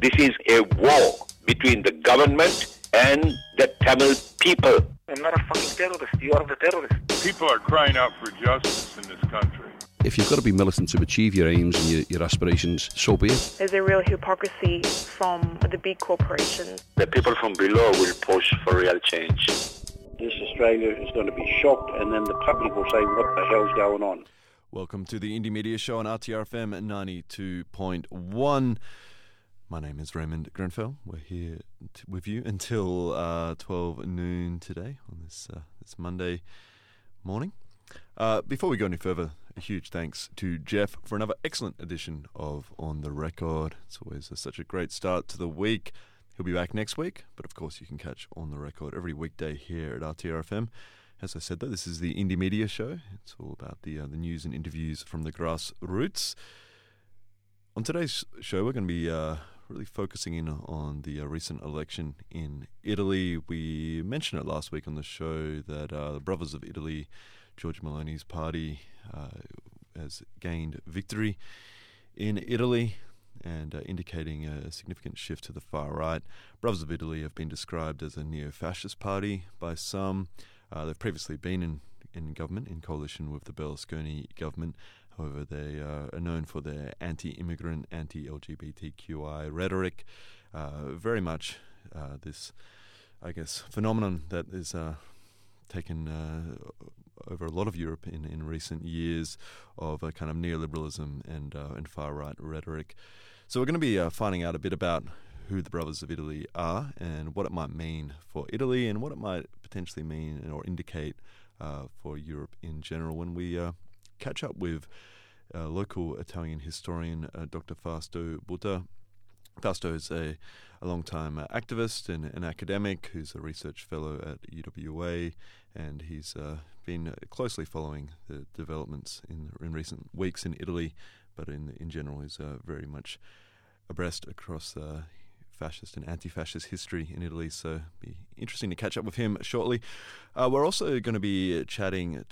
This is a war between the government and the Tamil people. I'm not a fucking terrorist. You are the terrorist. People are crying out for justice in this country. If you've got to be militant to achieve your aims and your aspirations, so be it. There's a real hypocrisy from the big corporations. The people from below will push for real change. This Australia is going to be shocked, and then the public will say, what the hell's going on? Welcome to the Indie Media Show on RTRFM 92.1. My name is Raymond Grenfell. We're here with you until 12 noon today on this Monday morning. Before we go any further, a huge thanks to Jeff for another excellent edition of On The Record. It's always such a great start to the week. He'll be back next week, but of course you can catch On The Record every weekday here at RTRFM. As I said, though, this is the Indie Media Show. It's all about the news and interviews from the grassroots. On today's show, we're going to be really focusing in on the recent election in Italy. We mentioned it last week on the show that the Brothers of Italy, George Meloni's party, has gained victory in Italy and indicating a significant shift to the far right. Brothers of Italy have been described as a neo-fascist party by some. They've previously been in government, in coalition with the Berlusconi government. However, they are known for their anti-immigrant, anti-LGBTQI rhetoric. Very much this, I guess, phenomenon that is taken over a lot of Europe in recent years of a kind of neoliberalism and far-right rhetoric. So we're going to be finding out a bit about who the Brothers of Italy are and what it might mean for Italy and what it might potentially mean or indicate for Europe in general when we catch up with local Italian historian Dr. Fausto Butta. Fausto is a long-time activist and an academic who's a research fellow at UWA, and he's been closely following the developments in recent weeks in Italy, but in general is very much abreast across fascist and anti-fascist history in Italy, so it'll be interesting to catch up with him shortly. We're also going to be chatting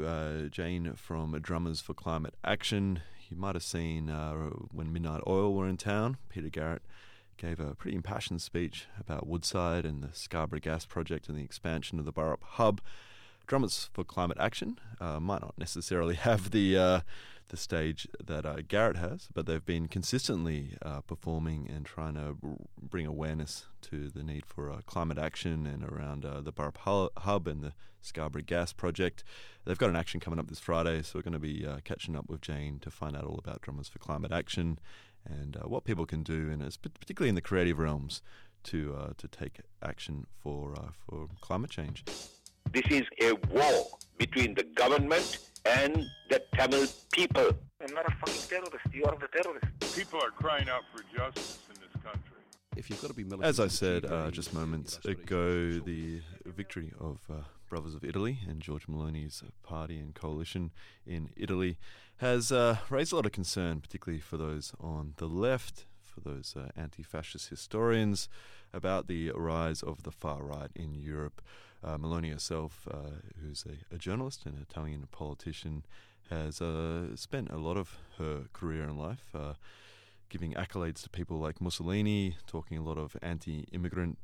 to Jane from Drummers for Climate Action. You might have seen when Midnight Oil were in town, Peter Garrett gave a pretty impassioned speech about Woodside and the Scarborough Gas Project and the expansion of the Burrup Hub. Drummers for Climate Action might not necessarily have the stage that Garrett has, but they've been consistently performing and trying to bring awareness to the need for climate action and around the Burrup Hub and the Scarborough Gas Project. They've got an action coming up this Friday, so we're going to be catching up with Jane to find out all about Drummers for Climate Action and what people can do, and particularly in the creative realms, to take action for climate change. This is a war between the government and the Tamil people. I'm not a fucking terrorist. You are the terrorist. People are crying out for justice in this country. If you've got to be militant, as I said just moments ago, the victory of Brothers of Italy and George Meloni's party and coalition in Italy has raised a lot of concern, particularly for those on the left, for those anti-fascist historians, about the rise of the far right in Europe. Meloni herself, who's a journalist and Italian politician, has spent a lot of her career in life giving accolades to people like Mussolini, talking a lot of anti-immigrant,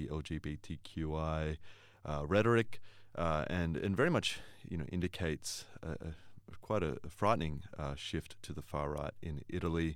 anti-LGBTQI rhetoric, and very much indicates quite a frightening shift to the far right in Italy.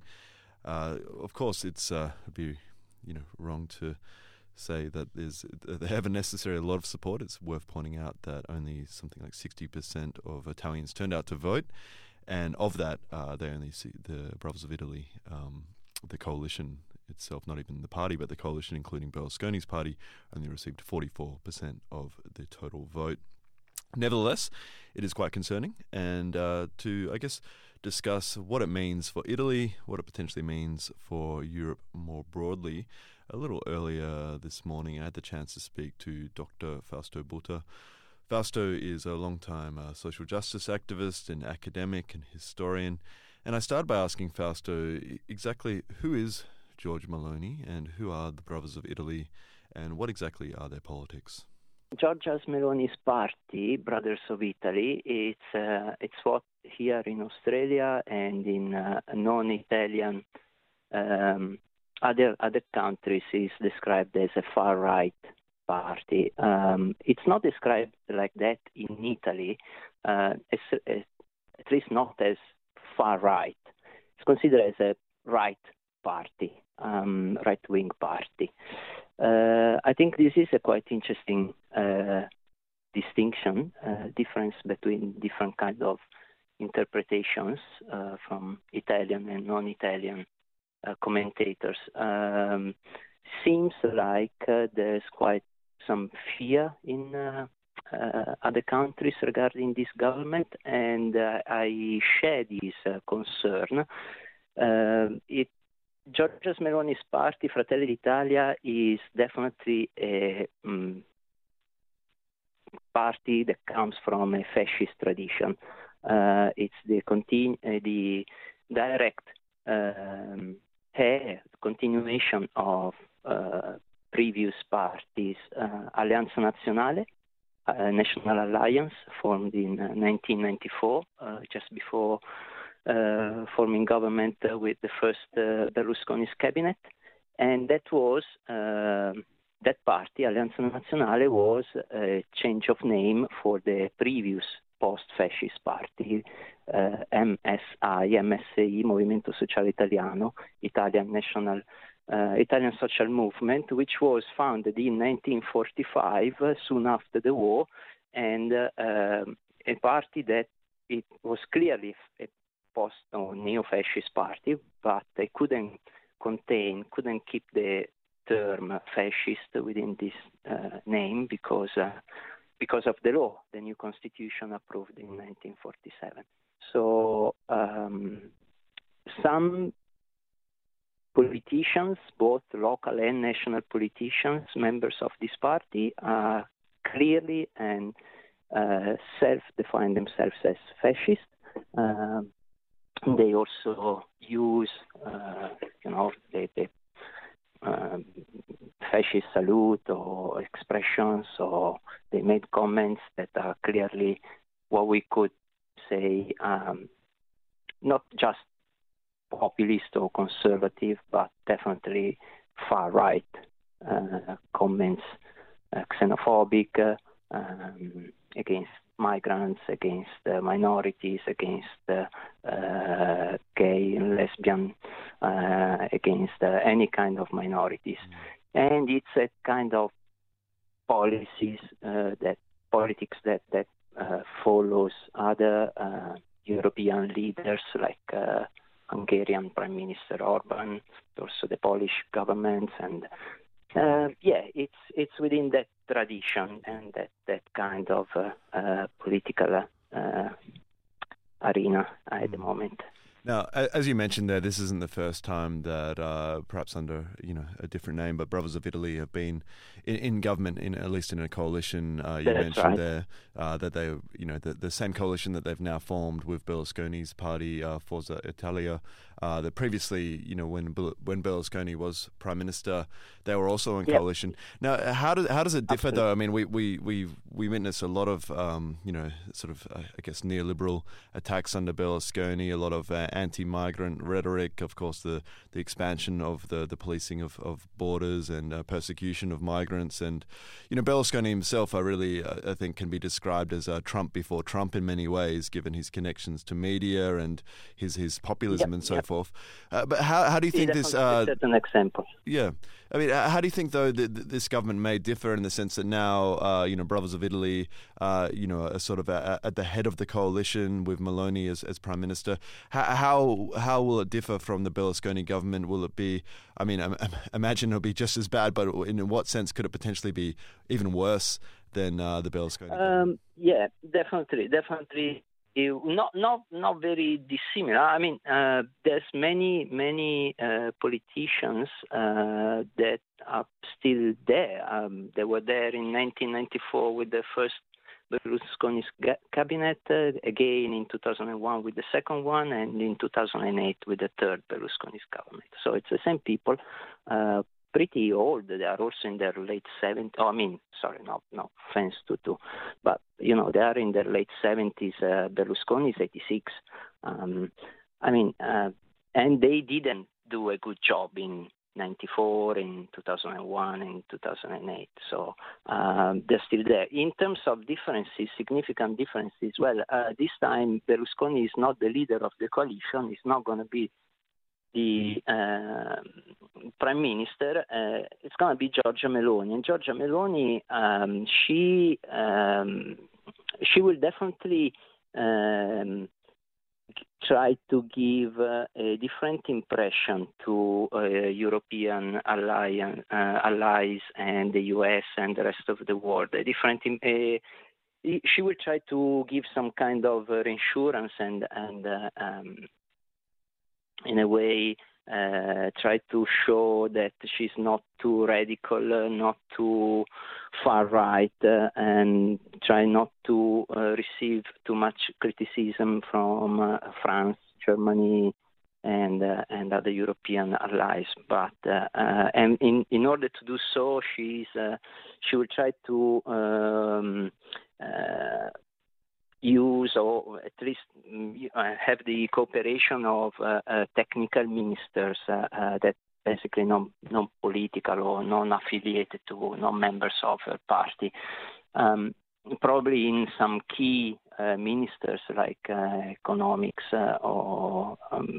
Of course, it's would be wrong to say that they haven't necessarily a lot of support. It's worth pointing out that only something like 60% of Italians turned out to vote, and of that, they only see the Brothers of Italy, the coalition itself, not even the party, but the coalition, including Berlusconi's party, only received 44% of the total vote. Nevertheless, it is quite concerning, and to, I guess, discuss what it means for Italy, what it potentially means for Europe more broadly. A little earlier this morning, I had the chance to speak to Dr. Fausto Butta. Fausto is a long-time social justice activist and academic and historian, and I started by asking Fausto exactly who is George Meloni and who are the Brothers of Italy and what exactly are their politics. Giorgia Meloni's party, Brothers of Italy, it's what here in Australia and in non-Italian other countries is described as a far-right party. It's not described like that in Italy, at least not as far-right. It's considered as a right party, right-wing party. I think this is a quite interesting distinction, difference between different kind of interpretations from Italian and non-Italian commentators. Seems like there's quite some fear in other countries regarding this government, and I share this concern. Giorgia Meloni's party, Fratelli d'Italia, is definitely a party that comes from a fascist tradition. It's the direct continuation of previous parties, Alleanza Nazionale, National Alliance, formed in 1994, just before forming government with the first Berlusconi's cabinet. And that was, that party, Alleanza Nazionale, was a change of name for the previous post-fascist party, MSI, Movimento Sociale Italiano, Italian Social Movement, which was founded in 1945, soon after the war, and a party that it was clearly a post or neo-fascist party, but they couldn't keep the term fascist within this name because of the law, the new constitution approved in 1947. So some politicians, both local and national politicians, members of this party, are clearly and self-define themselves as fascist. They also use, the fascist salute or expressions, or they made comments that are clearly what we could say, not just populist or conservative, but definitely far-right comments, xenophobic, against migrants, against minorities, against gay and lesbian, against any kind of minorities. And it's a kind of politics that follows other European leaders like Hungarian Prime Minister Orban, also the Polish government, and it's within that tradition and that kind of political arena at the moment. Now, as you mentioned there, this isn't the first time that perhaps under a different name, but Brothers of Italy have been in government, at least in a coalition. You mentioned right. there that they, the same coalition that they've now formed with Berlusconi's party, Forza Italia. That previously, when Berlusconi was prime minister, they were also in coalition. Now, how does it differ, though? I mean, we witness a lot of sort of I guess neoliberal attacks under Berlusconi, a lot of anti-migrant rhetoric, of course, the expansion of the policing of borders and persecution of migrants, and Berlusconi himself, I think, can be described as Trump before Trump in many ways, given his connections to media and his populism and so forth. But how do you think this? Certain example. Yeah, I mean, how do you think though that this government may differ in the sense that now, Brothers of Italy, are sort of at the head of the coalition with Meloni as prime minister? How will it differ from the Berlusconi government? Will it be? I mean, imagine it'll be just as bad, but in what sense could it potentially be even worse than the Berlusconi government? Yeah, definitely. Not very dissimilar. I mean, there's many politicians that are still there. They were there in 1994 with the first Berlusconi's cabinet, again in 2001 with the second one, and in 2008 with the third Berlusconi's government. So it's the same people, pretty old. They are also in their late 70s. Oh, I mean, sorry, no offense to, but they are in their late 70s. Berlusconi is 86. And they didn't do a good job in 94, in 2001, in 2008. So they're still there. In terms of differences, significant differences, well, this time Berlusconi is not the leader of the coalition. He's not going to be the prime minister. It's going to be Giorgia Meloni. And Giorgia Meloni, she will definitely try to give a different impression to European allies and the US and the rest of the world. She will try to give some kind of reassurance and in a way try to show that she's not too radical, not too far right, and try not to receive too much criticism from France, Germany, and other European allies. But and in order to do so, she will try to use, or at least have the cooperation of technical ministers that basically non-political or non-affiliated to non-members of her party. Probably in some key ministers like economics or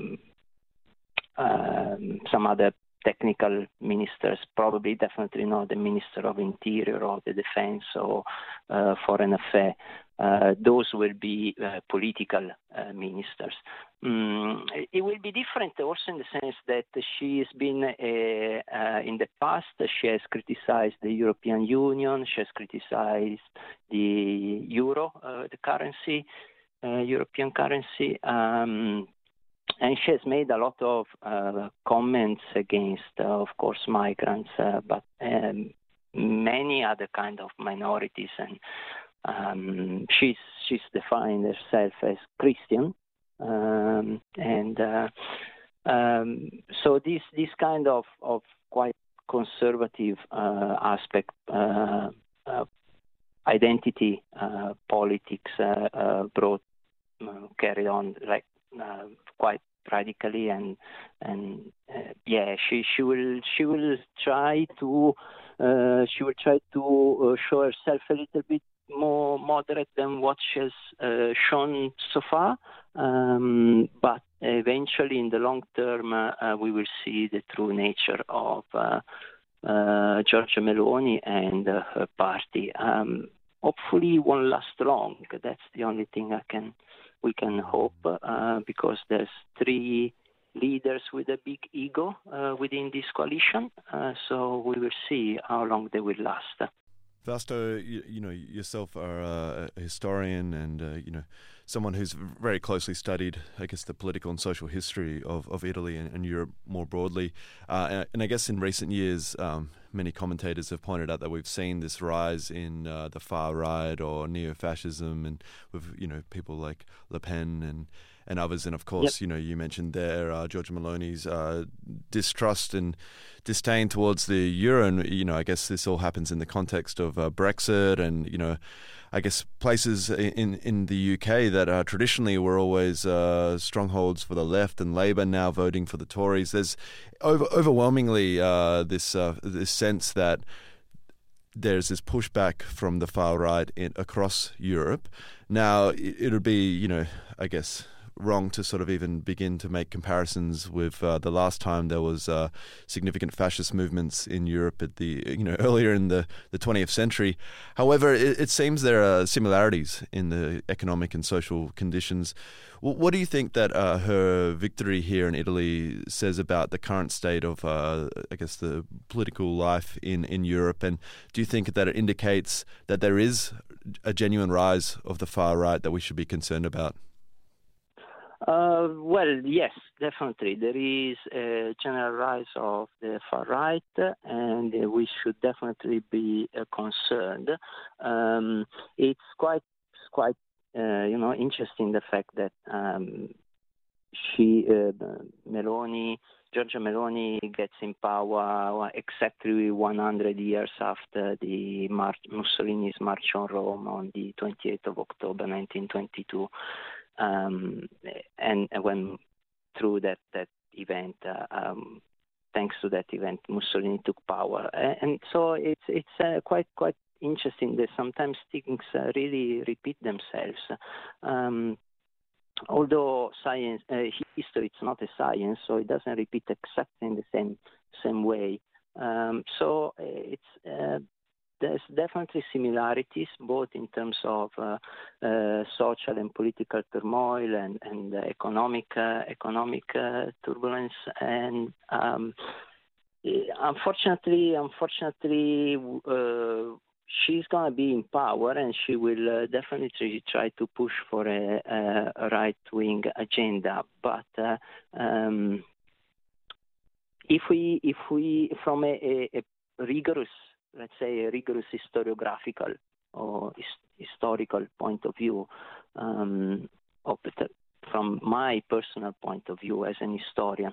some other technical ministers, probably definitely not the Minister of Interior or the Defense or Foreign Affairs. Those will be political ministers. It will be different also in the sense that she has been, in the past, she has criticized the European Union, she has criticized the euro, the currency, European currency, and she has made a lot of comments against, of course, migrants, but many other kind of minorities, and she's defined herself as Christian, and so this kind of quite conservative aspect, identity politics, carried on like quite radically, and she will try to show herself a little bit more moderate than what she has shown so far, but eventually in the long term we will see the true nature of Giorgia Meloni and her party. Hopefully it won't last long. That's the only thing we can hope, because there's three leaders with a big ego within this coalition, so we will see how long they will last. Fausto, you know, yourself are a historian and, someone who's very closely studied, I guess, the political and social history of Italy and Europe more broadly. And I guess in recent years, many commentators have pointed out that we've seen this rise in the far right or neo-fascism, and with, people like Le Pen and others. And of course, Yep. You mentioned there Giorgia Meloni's distrust and disdain towards the euro. And, I guess this all happens in the context of Brexit and, I guess places in the UK that traditionally were always strongholds for the left, and Labour now voting for the Tories. There's overwhelmingly this sense that there's this pushback from the far right across Europe. Now, it would be, I guess, wrong to sort of even begin to make comparisons with the last time there was significant fascist movements in Europe at the earlier in the 20th century. However, it seems there are similarities in the economic and social conditions. What do you think that her victory here in Italy says about the current state of, I guess, the political life in Europe? And do you think that it indicates that there is a genuine rise of the far right that we should be concerned about? Well, yes, definitely. There is a general rise of the far right, and we should definitely be concerned. It's quite interesting, the fact that Giorgia Meloni gets in power exactly 100 years after the Mussolini's March on Rome on the 28th of October 1922. And when through that event, thanks to that event, Mussolini took power. And so it's quite interesting that sometimes things really repeat themselves. Although science, history, it's not a science, so it doesn't repeat exactly in the same way. So there's definitely similarities, both in terms of social and political turmoil and economic turbulence. And unfortunately, she's going to be in power, and she will definitely try to push for a right-wing agenda. But if we from a rigorous, let's say, a rigorous historiographical or historical point of view, from my personal point of view as an historian,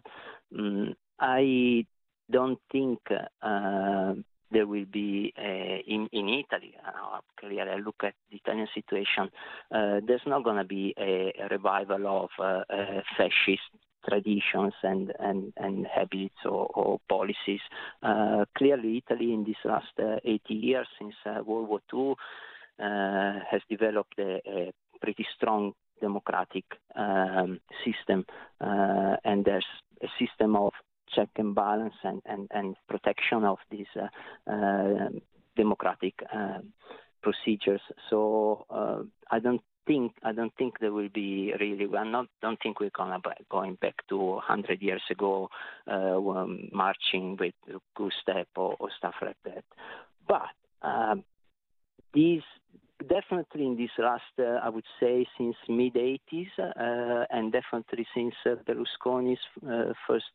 I don't think there will be in Italy. Clearly, I look at the Italian situation. There's not going to be a revival of fascist traditions and habits or policies. Clearly, Italy in these last 80 years since World War II has developed a pretty strong democratic system, and there's a system of check and balance and protection of these democratic procedures. So I don't think there will be really. Don't think we're going back to 100 years ago, marching with goose step or stuff like that. But these. Definitely in this last, I would say, since mid-80s, and definitely since Berlusconi's first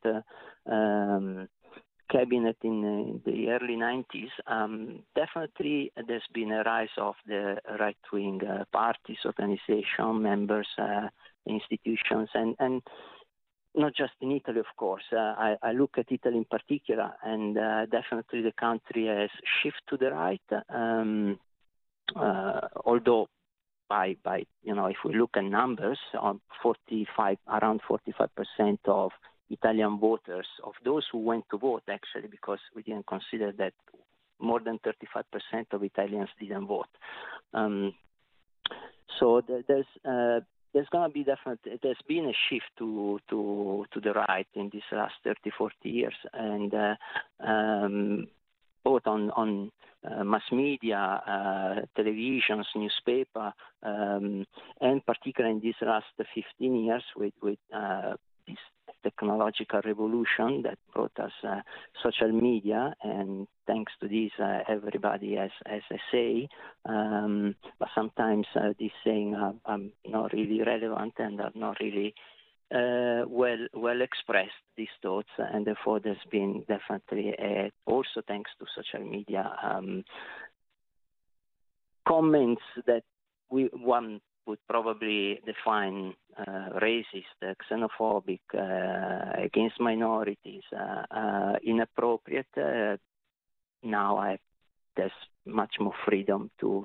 cabinet in the early 90s, definitely there's been a rise of the right-wing parties, organizations, members, institutions, and not just in Italy, of course. I look at Italy in particular, and definitely the country has shifted to the right. Although by if we look at numbers, around 45% of Italian voters, of those who went to vote, actually, because we didn't consider that more than 35% of Italians didn't vote. So there's going to be definitely, there's been a shift to the right in these last 30-40 years, and both on mass media, televisions, newspaper, and particularly in these last 15 years with this technological revolution that brought us social media, and thanks to this, everybody has a say. But sometimes these saying are not really relevant and are not really well expressed, these thoughts, and therefore there's been definitely also thanks to social media comments that one would probably define racist, xenophobic, against minorities, inappropriate. Now there's much more freedom to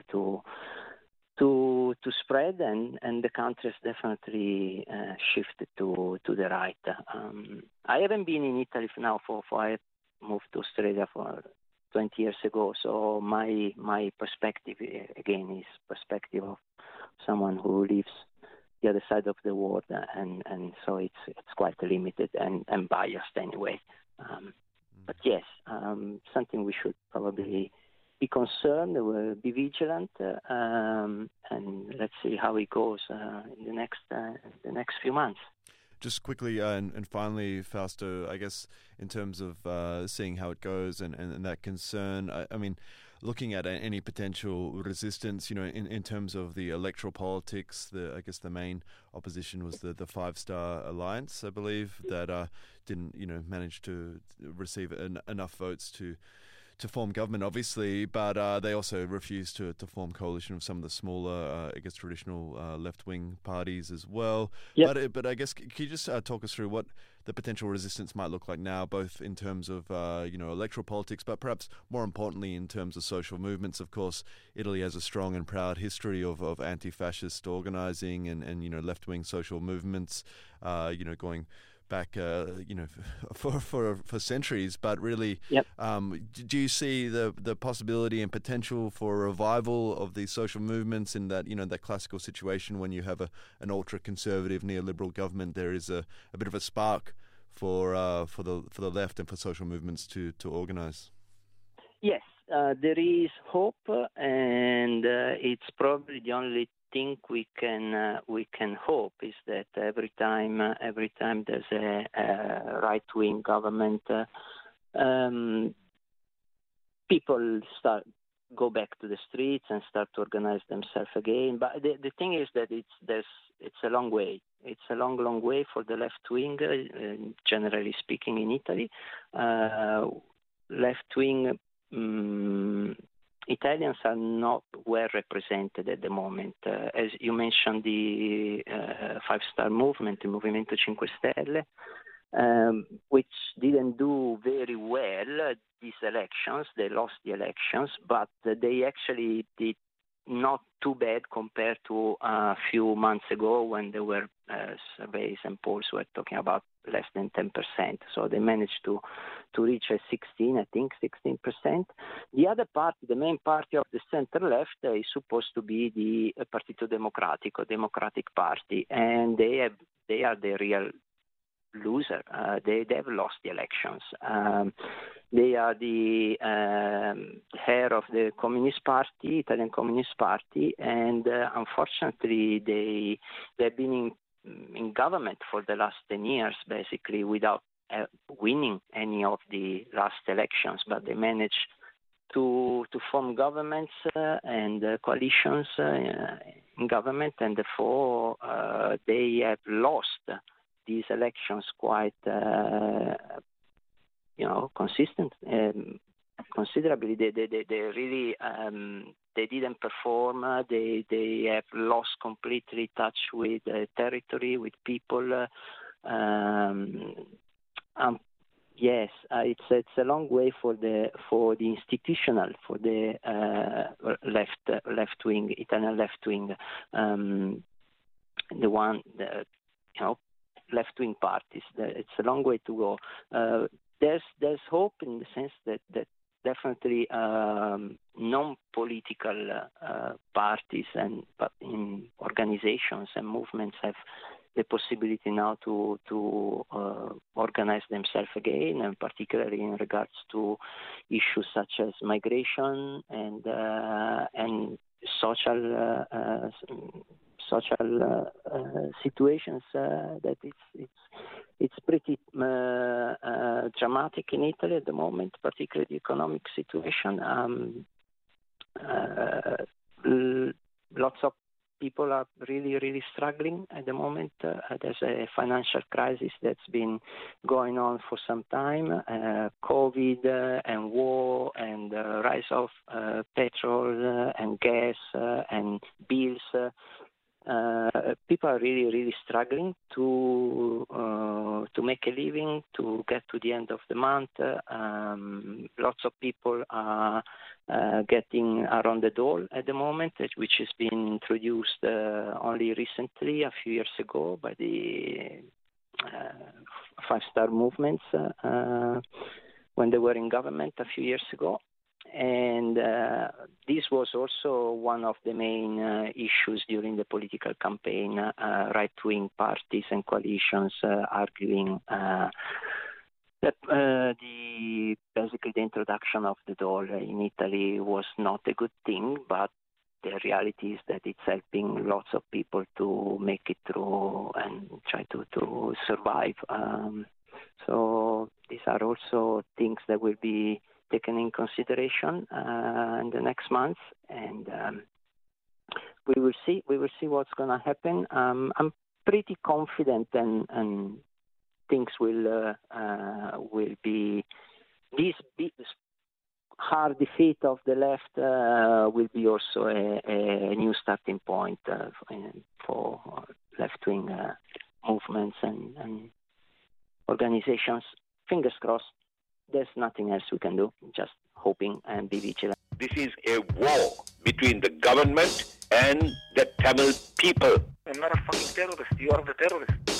spread, and the country has definitely shifted to the right. I haven't been in Italy now I moved to Australia for 20 years ago, so my perspective again is perspective of someone who lives the other side of the world, and so it's quite limited and biased anyway. But yes, something we should probably be concerned, we'll be vigilant, and let's see how it goes in the next few months. Just quickly and finally, Fausto, I guess in terms of seeing how it goes and that concern, I mean, looking at any potential resistance, in terms of the electoral politics, I guess the main opposition was the Five Star Alliance, I believe, that didn't manage to receive enough votes to form government, obviously, but they also refused to form coalition with some of the smaller, I guess, traditional left-wing parties as well. Yep. But I guess, can you just talk us through what the potential resistance might look like now, both in terms of, electoral politics, but perhaps more importantly in terms of social movements? Of course, Italy has a strong and proud history of anti-fascist organising and left-wing social movements, going back, for centuries. But really, Yep. Do you see the possibility and potential for a revival of these social movements in that, that classical situation when you have an ultra-conservative neoliberal government? There is a bit of a spark for the left and for social movements to organize. Yes, there is hope, and it's probably the only thing we can hope is that every time there's a right-wing government, people go back to the streets and start to organize themselves again. But the thing is that it's a long way. It's a long way for the left wing, generally speaking, in Italy. Left wing Italians are not well represented at the moment. As you mentioned, the Five-Star Movement, the Movimento 5 Stelle, which didn't do very well these elections. They lost the elections, but they actually did not too bad compared to a few months ago when there were surveys and polls were talking about less than 10%. So they managed to reach a 16%. The other party, the main party of the center-left, is supposed to be the Partito Democratico, Democratic Party, and they are the real loser. They've lost the elections. They are the heir of the Communist Party, Italian Communist Party, and unfortunately they've been in government for the last 10 years, basically, without winning any of the last elections, but they managed to form governments and coalitions in government, and therefore they have lost these elections quite considerably. They really they didn't perform. They have lost completely touch with territory, with people. Yes, it's a long way for the institutional, for the left wing, Italian left wing, left wing parties. It's a long way to go. There's hope in the sense that definitely non-political parties but in organizations and movements have the possibility now to organize themselves again, and particularly in regards to issues such as migration and social situations that it's pretty dramatic in Italy at the moment, particularly the economic situation. Lots of people are really struggling at the moment. There's a financial crisis that's been going on for some time. COVID and war and rise of petrol and gas and bills. People are really struggling to make a living, to get to the end of the month. Lots of people are getting around the door at the moment, which has been introduced only recently, a few years ago, by the Five-Star movements when they were in government a few years ago. And this was also one of the main issues during the political campaign, right-wing parties and coalitions arguing that basically the introduction of the dollar in Italy was not a good thing, but the reality is that it's helping lots of people to make it through and try to survive. So these are also things that will be taken in consideration in the next month, and we will see what's going to happen. I'm pretty confident, and things will be this hard defeat of the left will be also a new starting point for left-wing movements and organizations. Fingers crossed. There's nothing else we can do, just hoping and be vigilant. This is a war between the government and the Tamil people. I'm not a fucking terrorist. You are the terrorist.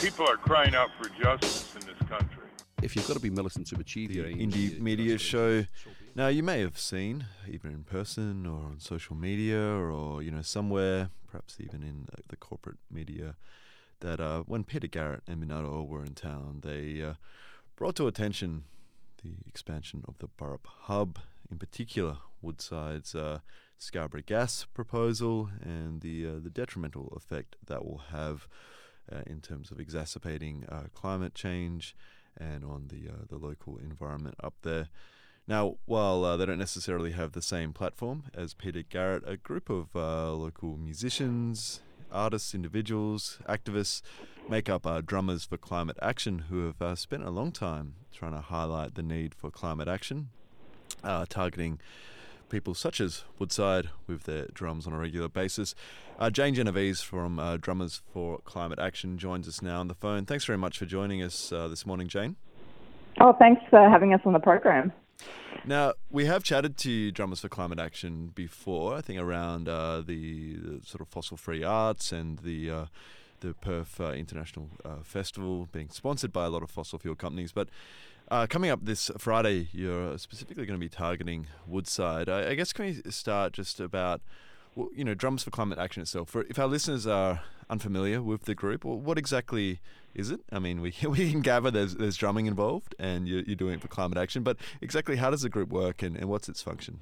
People are crying out for justice in this country. If you've got to be militant to achieve your aims, Indie media show. Now, you may have seen, either in person or on social media or, somewhere, perhaps even in the corporate media, that when Peter Garrett and Minato were in town, they brought to attention the expansion of the Burrup Hub, in particular Woodside's Scarborough gas proposal and the detrimental effect that will have in terms of exacerbating climate change and on the local environment up there. Now, while they don't necessarily have the same platform as Peter Garrett, a group of local musicians, artists, individuals, activists make up Drummers for Climate Action, who have spent a long time trying to highlight the need for climate action, targeting people such as Woodside with their drums on a regular basis. Jane Genovese from Drummers for Climate Action joins us now on the phone. Thanks very much for joining us this morning, Jane. Oh, thanks for having us on the program. Now, we have chatted to Drummers for Climate Action before, I think around the sort of fossil-free arts and the Perth International Festival being sponsored by a lot of fossil fuel companies. But coming up this Friday, you're specifically going to be targeting Woodside. I guess can we start just about, Drummers for Climate Action itself? If our listeners are unfamiliar with the group, what exactly is it? I mean, we can gather there's drumming involved and you're doing it for climate action, but exactly how does the group work and what's its function?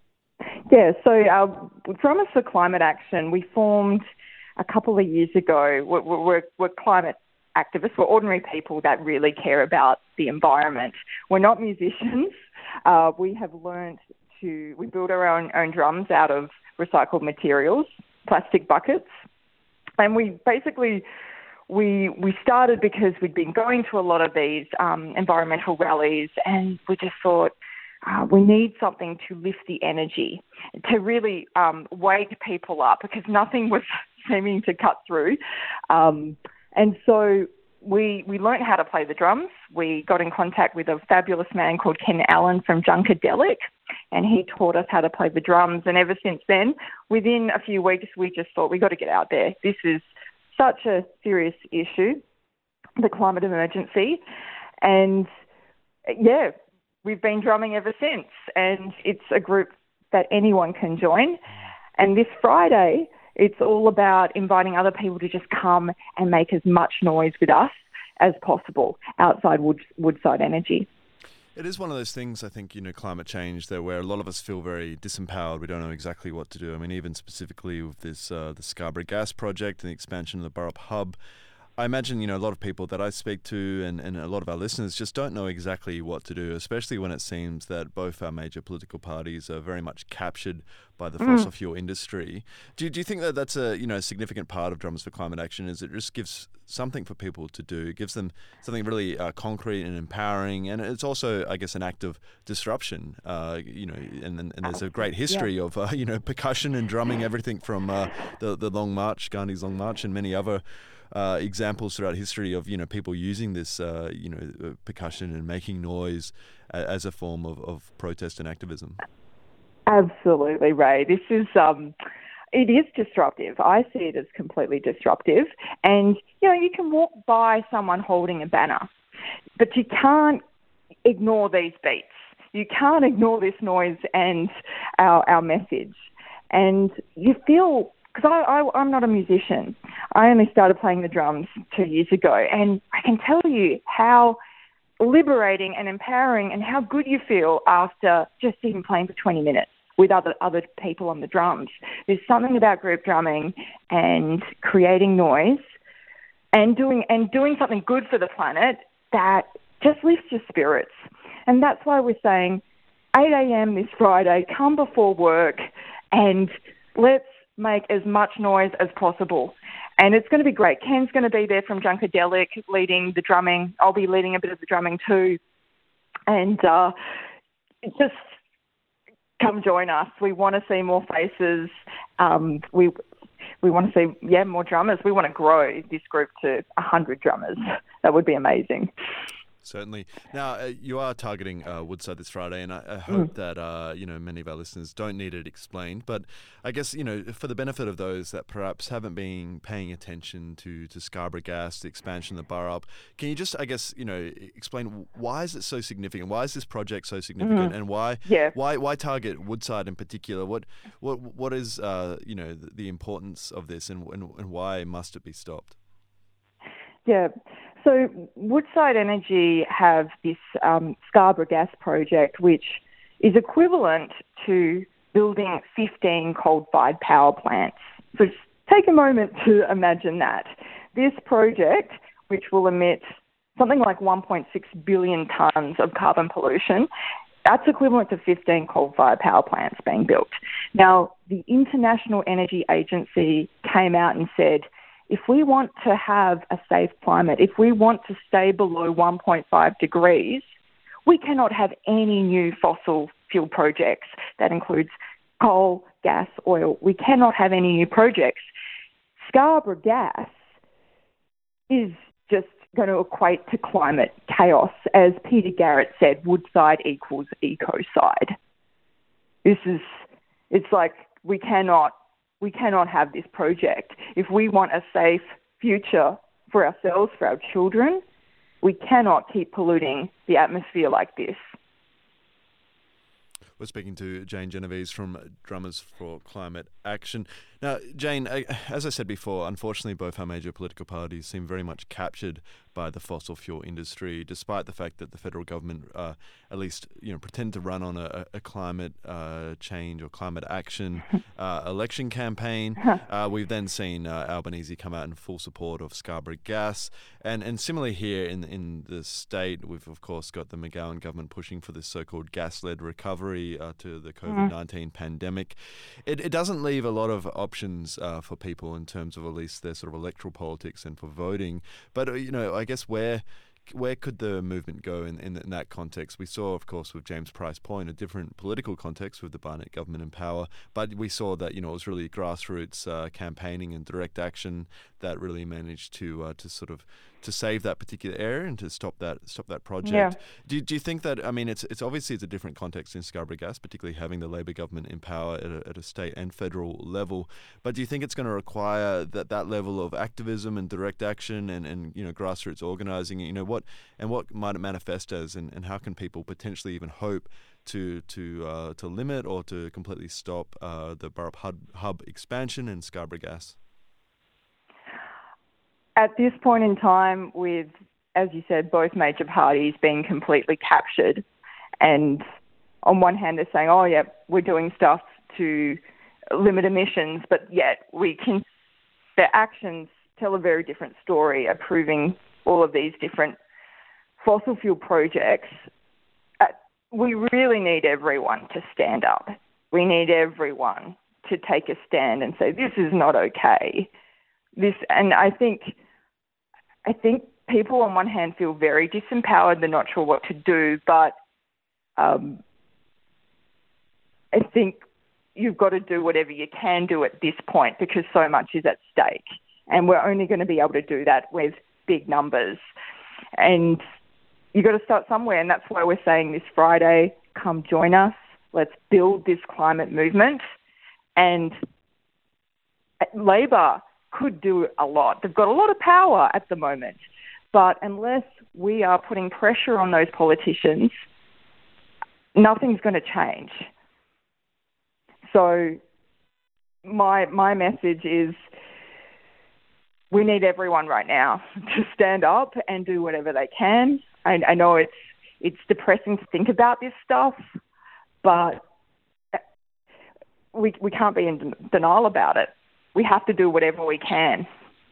Yeah, so our Drummers for Climate Action, we formed a couple of years ago. We're climate activists. We're ordinary people that really care about the environment. We're not musicians. We have learned we build our own drums out of recycled materials, plastic buckets. And we basically, we started because we'd been going to a lot of these environmental rallies, and we just thought we need something to lift the energy, to really wake people up, because nothing was seeming to cut through. And so we learned how to play the drums. We got in contact with a fabulous man called Ken Allen from Junkadelic, and he taught us how to play the drums. And ever since then, within a few weeks, we just thought, we got to get out there. This is such a serious issue, the climate emergency. And yeah, we've been drumming ever since. And it's a group that anyone can join. And this Friday, it's all about inviting other people to just come and make as much noise with us as possible outside Woodside Energy. It is one of those things, I think, climate change, that where a lot of us feel very disempowered. We don't know exactly what to do. I mean, even specifically with this the Scarborough Gas project and the expansion of the Burrup Hub, I imagine, a lot of people that I speak to and a lot of our listeners just don't know exactly what to do, especially when it seems that both our major political parties are very much captured by the fossil fuel industry. Do you think that that's a significant part of Drummers for Climate Action? Is it just gives something for people to do, it gives them something really concrete and empowering, and it's also, I guess, an act of disruption. And there's a great history of percussion and drumming, everything from the Long March, Gandhi's Long March, and many other examples throughout history of people using this percussion and making noise as a form of protest and activism. Absolutely, Ray. This is it is disruptive. I see it as completely disruptive. And you can walk by someone holding a banner, but you can't ignore these beats. You can't ignore this noise and our message. And you feel, because I'm not a musician. I only started playing the drums 2 years ago, and I can tell you how liberating and empowering and how good you feel after just even playing for 20 minutes with other people on the drums. There's something about group drumming and creating noise and doing something good for the planet that just lifts your spirits. And that's why we're saying 8 a.m. this Friday, come before work and let's make as much noise as possible. And it's going to be great. Ken's going to be there from Junkadelic leading the drumming. I'll be leading a bit of the drumming too. And just come join us. We want to see more faces. We want to see, more drummers. We want to grow this group to 100 drummers. That would be amazing. Certainly. Now, you are targeting Woodside this Friday, and I hope that, many of our listeners don't need it explained. But I guess, for the benefit of those that perhaps haven't been paying attention to Scarborough Gas, the expansion of the Burrup, can you just, explain why is it so significant? Why is this project so significant? And why target Woodside in particular? What is, the importance of this and why must it be stopped? Yeah. So Woodside Energy have this Scarborough Gas project, which is equivalent to building 15 coal-fired power plants. So just take a moment to imagine that. This project, which will emit something like 1.6 billion tonnes of carbon pollution, that's equivalent to 15 coal-fired power plants being built. Now, the International Energy Agency came out and said, if we want to have a safe climate, if we want to stay below 1.5 degrees, we cannot have any new fossil fuel projects. That includes coal, gas, oil. We cannot have any new projects. Scarborough Gas is just going to equate to climate chaos. As Peter Garrett said, Woodside equals ecocide. It's like we cannot have this project. If we want a safe future for ourselves, for our children, we cannot keep polluting the atmosphere like this. We're speaking to Jane Genovese from Drummers for Climate Action. Now, Jane, as I said before, unfortunately, both our major political parties seem very much captured by the fossil fuel industry, despite the fact that the federal government, at least, pretend to run on a climate change or climate action election campaign. We've then seen Albanese come out in full support of Scarborough Gas, and similarly here in the state, we've of course got the McGowan government pushing for this so-called gas-led recovery to the COVID-19 pandemic. It doesn't leave a lot of options for people in terms of at least their sort of electoral politics and for voting. But, I guess where could the movement go in that context? We saw, of course, with James Price Point, a different political context with the Barnett government in power, but we saw that, it was really grassroots campaigning and direct action that really managed to sort of to save that particular area and to stop that project. Yeah. Do you think that, it's obviously it's a different context in Scarborough Gas, particularly having the Labor government in power at a state and federal level, but do you think it's going to require that level of activism and direct action and grassroots organising? What might it manifest as, and how can people potentially even hope to limit or to completely stop the Burrup hub expansion and Scarborough Gas? At this point in time, with, as you said, both major parties being completely captured, and on one hand they're saying, oh yeah, we're doing stuff to limit emissions, but yet their actions tell a very different story, approving all of these different fossil fuel projects. We really need everyone to stand up. We need everyone to take a stand and say, this is not okay. And I think people on one hand feel very disempowered, they're not sure what to do, but I think you've got to do whatever you can do at this point because so much is at stake. And we're only going to be able to do that with big numbers. And you've got to start somewhere, and that's why we're saying this Friday, come join us. Let's build this climate movement. And Labor could do a lot. They've got a lot of power at the moment. But unless we are putting pressure on those politicians, nothing's going to change. So my message is we need everyone right now to stand up and do whatever they can. I know it's depressing to think about this stuff, but we can't be in denial about it. We have to do whatever we can.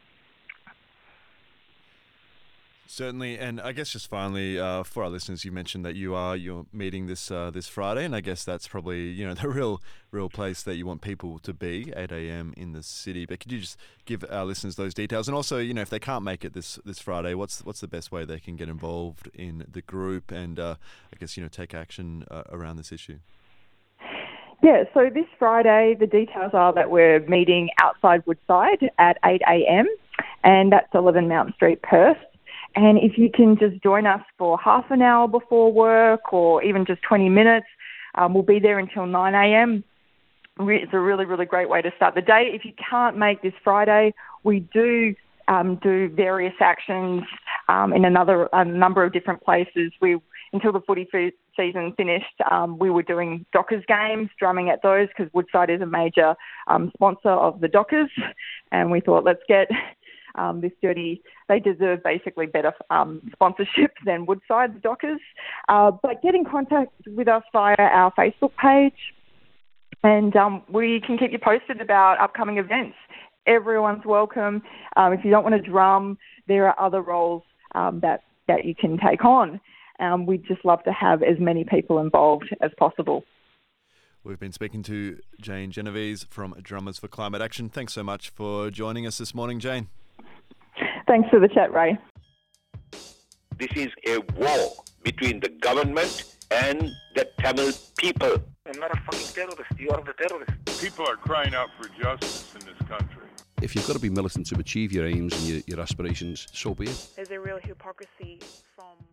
Certainly, and I guess just finally, for our listeners, you mentioned that you're meeting this Friday, and I guess that's probably the real place that you want people to be, 8 a.m. in the city. But could you just give our listeners those details, and also if they can't make it this Friday, what's the best way they can get involved in the group and I guess take action around this issue? Yeah, so this Friday, the details are that we're meeting outside Woodside at 8 a.m, and that's 11 Mount Street, Perth. And if you can just join us for half an hour before work or even just 20 minutes, we'll be there until 9 a.m. It's a really, really great way to start the day. If you can't make this Friday, we do various actions in a number of different places. Until the footy season finished, we were doing Dockers games, drumming at those because Woodside is a major sponsor of the Dockers, and we thought, let's get this dirty. They deserve basically better sponsorship than Woodside, the Dockers. But get in contact with us via our Facebook page, and we can keep you posted about upcoming events. Everyone's welcome. If you don't want to drum, there are other roles that you can take on. We'd just love to have as many people involved as possible. We've been speaking to Jane Genovese from Drummers for Climate Action. Thanks so much for joining us this morning, Jane. Thanks for the chat, Ray. This is a war between the government and the Tamil people. I'm not a fucking terrorist. You are the terrorist. People are crying out for justice in this country. If you've got to be militant to achieve your aims and your aspirations, so be it. There's a real hypocrisy from